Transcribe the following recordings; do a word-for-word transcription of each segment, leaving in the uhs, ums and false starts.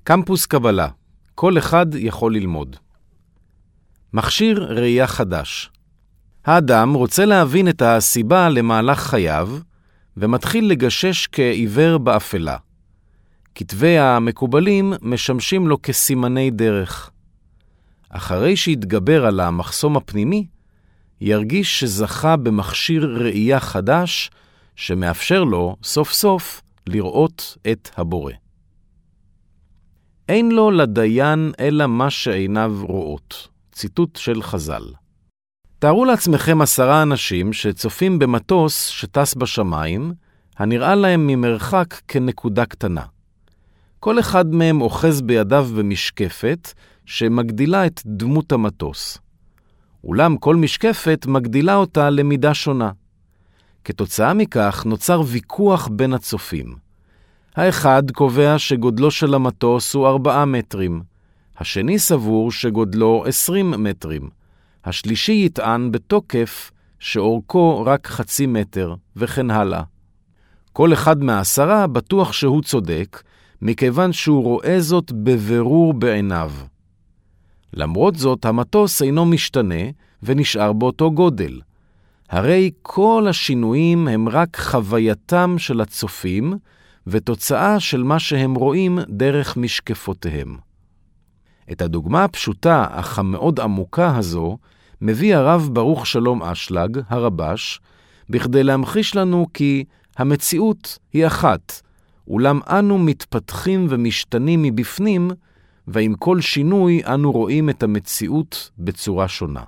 קמפוס קבלה, כל אחד יכול ללמוד. מכשיר ראייה חדש. האדם רוצה להבין את הסיבה למהלך חייו, ומתחיל לגשש כעיוור באפלה. כתבי המקובלים משמשים לו כסימני דרך. אחרי שיתגבר על המחסום הפנימי, ירגיש שזכה במכשיר ראייה חדש, שמאפשר לו סוף סוף לראות את הבורא. אין לו לדיין אלא מה שעיניו רואות. ציטוט של חז"ל. תארו לעצמכם עשרה אנשים שצופים במטוס שטס בשמיים, הנראה להם ממרחק כנקודה קטנה. כל אחד מהם אוחז בידיו במשקפת שמגדילה את דמות המטוס. אולם כל משקפת מגדילה אותה למידה שונה. כתוצאה מכך נוצר ויכוח בין הצופים. האחד קובע שגודלו של המטוס הוא ארבעה מטרים, השני סבור שגודלו עשרים מטרים, השלישי יטען בתוקף שאורכו רק חצי מטר, וכן הלאה. כל אחד מהעשרה בטוח שהוא צודק, מכיוון שהוא רואה זאת בבירור בעיניו. למרות זאת, המטוס אינו משתנה ונשאר באותו גודל. הרי כל השינויים הם רק חווייתם של הצופים, ותוצאה של מה שהם רואים דרך משקפותיהם. את הדוגמה הפשוטה אך המאוד עמוקה הזו, מביא הרב ברוך שלום אשלג, הרבש, בכדי להמחיש לנו כי המציאות היא אחת, אולם אנו מתפתחים ומשתנים מבפנים, ועם כל שינוי אנו רואים את המציאות בצורה שונה.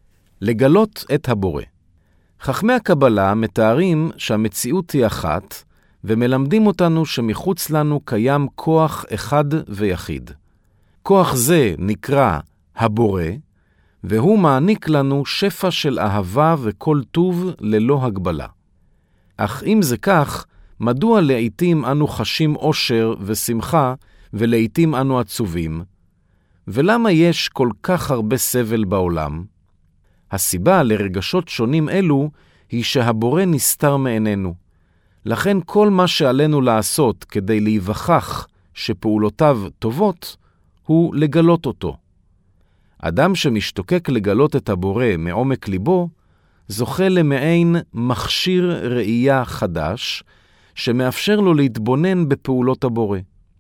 לגלות את הבורא. חכמי הקבלה מתארים שהמציאות היא אחת, ומלמדים אותנו שמחוץ לנו קיים כוח אחד ויחיד. כוח זה נקרא הבורא, והוא מעניק לנו שפע של אהבה וכל טוב ללא הגבלה. אך אם זה כך, מדוע לעתים אנו חשים אושר ושמחה, ולעתים אנו עצובים? ולמה יש כל כך הרבה סבל בעולם? הסיבה לרגשות שונים אלו היא שהבורא נסתר מעינינו. לכן כל מה שעלינו לעשות כדי להיווכח שפעולותיו טובות, הוא לגלות אותו. אדם שמשתוקק לגלות את הבורא מעומק ליבו, זוכה למעין מכשיר ראייה חדש, שמאפשר לו להתבונן בפעולות הבורא.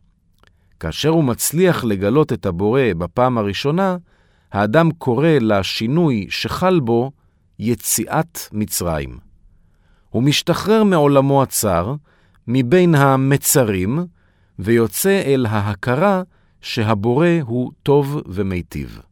כאשר הוא מצליח לגלות את הבורא בפעם הראשונה, האדם קורא לשינוי שחל בו יציאת מצרים. הוא משתחרר מעולמו הצר, מבין המצרים, ויוצא אל ההכרה שהבורא הוא טוב ומיטיב.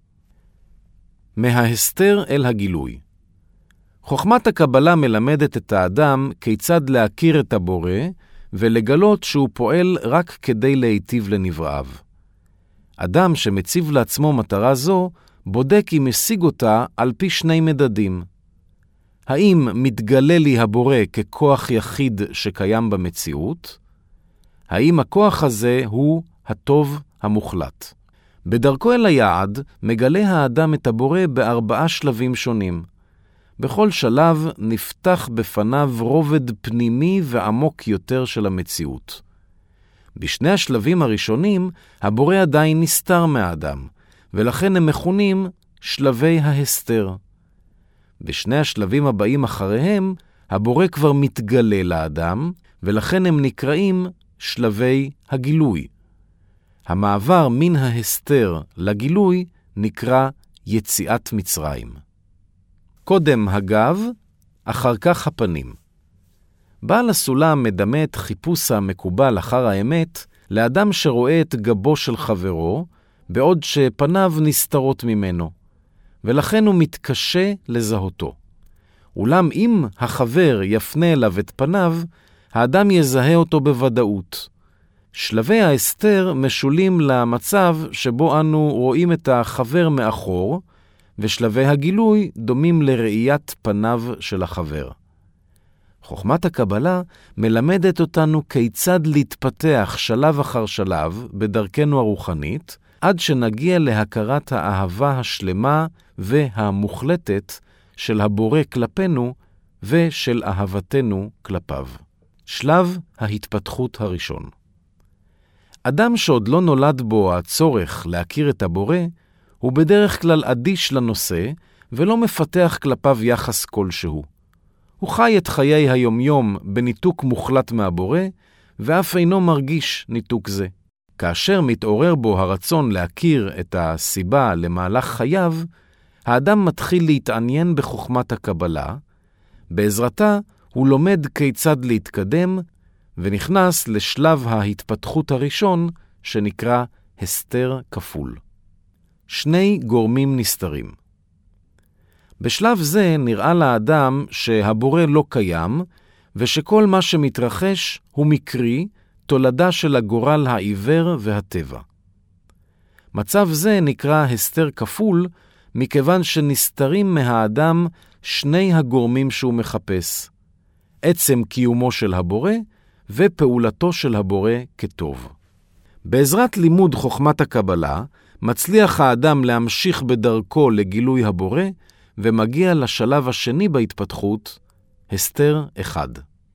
מההסתר אל הגילוי. חוכמת הקבלה מלמדת את האדם כיצד להכיר את הבורא, ולגלות שהוא פועל רק כדי להיטיב לנבראיו. אדם שמציב לעצמו מטרה זו, בודק אם השיג אותה על פי שני מדדים. האם מתגלה לי הבורא ככוח יחיד שקיים במציאות? האם הכוח הזה הוא הטוב המוחלט? בדרכו אל היעד מגלה האדם את הבורא בארבעה שלבים שונים. בכל שלב נפתח בפניו רובד פנימי ועמוק יותר של המציאות. בשני השלבים הראשונים הבורא עדיין נסתר מהאדם, ולכן הם מכונים שלבי ההסתר. בשני השלבים הבאים אחריהם הבורא כבר מתגלה לאדם, ולכן הם נקראים שלבי הגילוי. המעבר מן ההסתר לגילוי נקרא יציאת מצרים. קודם הגב, אחר כך הפנים. בעל הסולם מדמה את חיפוש המקובל אחר האמת לאדם שרואה את גבו של חברו, בעוד שפניו נסתרות ממנו, ולכן הוא מתקשה לזהותו. אולם אם החבר יפנה אליו את פניו, האדם יזהה אותו בוודאות. שלבי ההסתר משולים למצב שבו אנו רואים את החבר מאחור, ושלבי הגילוי דומים לראיית פניו של החבר. חוכמת הקבלה מלמדת אותנו כיצד להתפתח שלב אחר שלב בדרכנו הרוחנית, עד שנגיע להכרת האהבה השלמה והמוחלטת של הבורא כלפינו ושל אהבתנו כלפיו. שלב ההתפתחות הראשון. אדם שעוד לא נולד בו הצורך להכיר את הבורא, הוא בדרך כלל אדיש לנושא ולא מפתח כלפיו יחס כלשהו. הוא חי את חיי היומיום בניתוק מוחלט מהבורא, ואף אינו מרגיש ניתוק זה. כאשר מתעורר בו הרצון להכיר את הסיבה למהלך חייו, האדם מתחיל להתעניין בחוכמת הקבלה, בעזרתה הוא לומד כיצד להתקדם, ונכנס לשלב ההתפתחות הראשון שנקרא הסתר כפול. שני גורמים נסתרים. בשלב זה נראה לאדם שהבורא לא קיים, ושכל מה שמתרחש הוא מקרי, תולדה של הגורל העיוור והטבע. מצב זה נקרא הסתר כפול, מכיוון שנסתרים מהאדם שני הגורמים שהוא מחפש, עצם קיומו של הבורא ופעולתו של הבורא כטוב. בעזרת לימוד חוכמת הקבלה, מצליח האדם להמשיך בדרכו לגילוי הבורא, ומגיע לשלב השני בהתפתחות, הסתר אחד.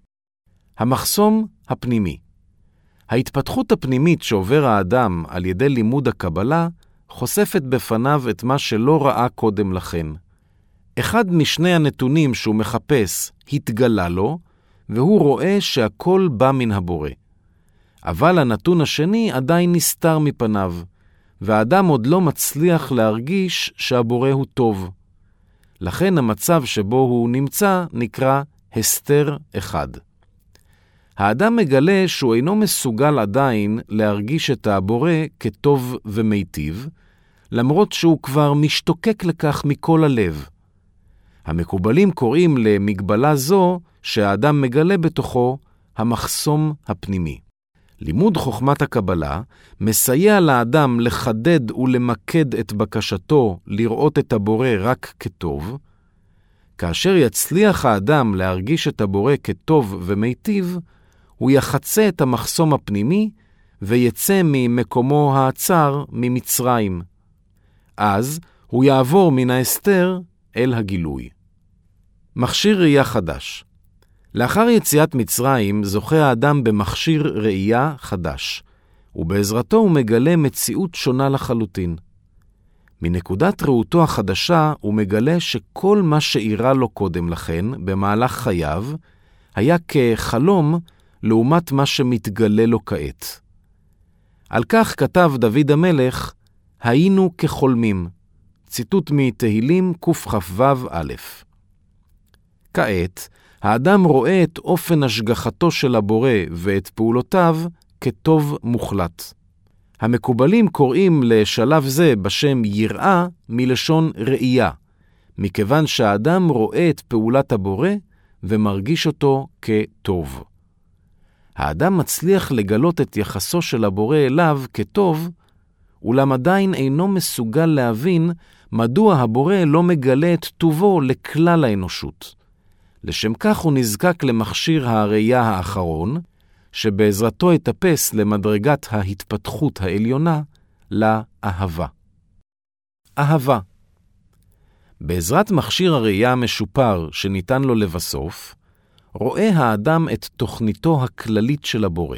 המחסום הפנימי. ההתפתחות הפנימית שעובר האדם על ידי לימוד הקבלה, חושפת בפניו את מה שלא ראה קודם לכן. אחד משני הנתונים שהוא מחפש התגלה לו, והוא רואה שהכל בא מן הבורא. אבל הנתון השני עדיין נסתר מפניו, והאדם עוד לא מצליח להרגיש שהבורא הוא טוב. לכן המצב שבו הוא נמצא נקרא הסתר אחד. האדם מגלה שהוא אינו מסוגל עדיין להרגיש את הבורא כטוב ומיטיב, למרות שהוא כבר משתוקק לכך מכל הלב. המקובלים קוראים למגבלה זו שהאדם מגלה בתוכו המחסום הפנימי. לימוד חוכמת הקבלה מסייע לאדם לחדד ולמקד את בקשתו לראות את הבורא רק כטוב. כאשר יצליח האדם להרגיש את הבורא כטוב ומיטיב, הוא יחצה את המחסום הפנימי ויצא ממקומו העצר ממצרים. אז הוא יעבור מן ההסתר אל הגילוי. מכשיר ראייה חדש. לאחר יציאת מצרים זוכה האדם במכשיר ראייה חדש, ובעזרתו הוא מגלה מציאות שונה לחלוטין. מנקודת ראותו החדשה הוא מגלה שכל מה שאירע לו קודם לכן במהלך חייו היה כחלום לעומת מה שמתגלה לו כעת. על כך כתב דוד המלך, היינו כחולמים. ציטוט מתהילים קכ"ו א'. כעת, האדם רואה את אופן השגחתו של הבורא ואת פעולותיו כטוב מוחלט. המקובלים קוראים לשלב זה בשם יראה מלשון ראייה, מכיוון שהאדם רואה את פעולת הבורא ומרגיש אותו כטוב. האדם מצליח לגלות את יחסו של הבורא אליו כטוב, אולם עדיין אינו מסוגל להבין מדוע הבורא לא מגלה את טובו לכלל האנושות. לשם כך הוא נזקק למכשיר הראייה האחרון, שבעזרתו יטפס למדרגת ההתפתחות העליונה, לאהבה. אהבה. בעזרת מכשיר הראייה המשופר שניתן לו לבסוף, רואה האדם את תוכניתו הכללית של הבורא.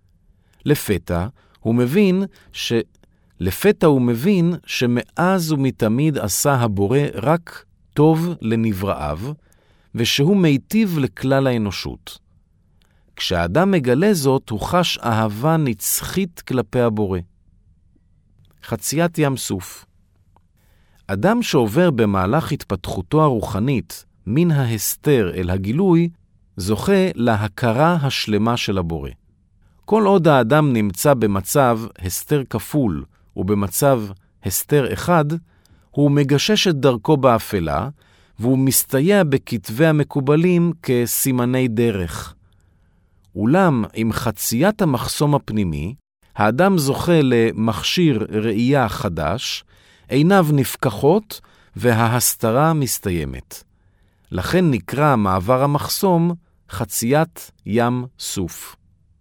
לפתע הוא מבין ש... לפתע הוא מבין שמאז ומתמיד עשה הבורא רק טוב לנבראיו, ושהוא מיטיב לכלל האנושות. כשהאדם מגלה זאת, הוא חש אהבה נצחית כלפי הבורא. חציית ים סוף. אדם שעובר במהלך התפתחותו הרוחנית מן ההסתר אל הגילוי, זוכה להכרה השלמה של הבורא. כל עוד האדם נמצא במצב הסתר כפול ובמצב הסתר אחד, הוא מגשש את דרכו באפלה, והוא מסתייע בכתבי המקובלים כסימני דרך. אולם עם חציית המחסום הפנימי, האדם זוכה למכשיר ראייה חדש, עיניו נפקחות וההסתרה מסתיימת. לכן נקרא מעבר המחסום חציית ים סוף.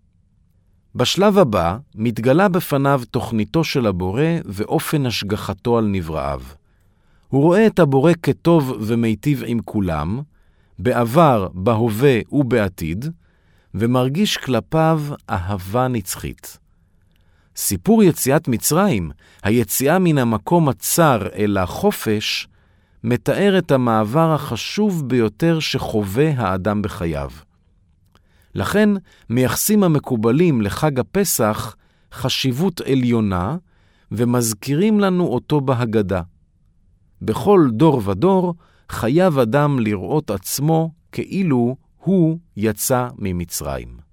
בשלב הבא מתגלה בפניו תוכניתו של הבורא ואופן השגחתו על נבראיו. הוא רואה את הבורא כטוב ומיטיב עם כולם, בעבר, בהווה ובעתיד, ומרגיש כלפיו אהבה נצחית. סיפור יציאת מצרים, היציאה מן המקום הצר אל החופש, מתאר את המעבר החשוב ביותר שחווה האדם בחייו. לכן מייחסים המקובלים לחג הפסח חשיבות עליונה, ומזכירים לנו אותו בהגדה. בכל דור ודור חייב אדם לראות עצמו כאילו הוא יצא ממצרים.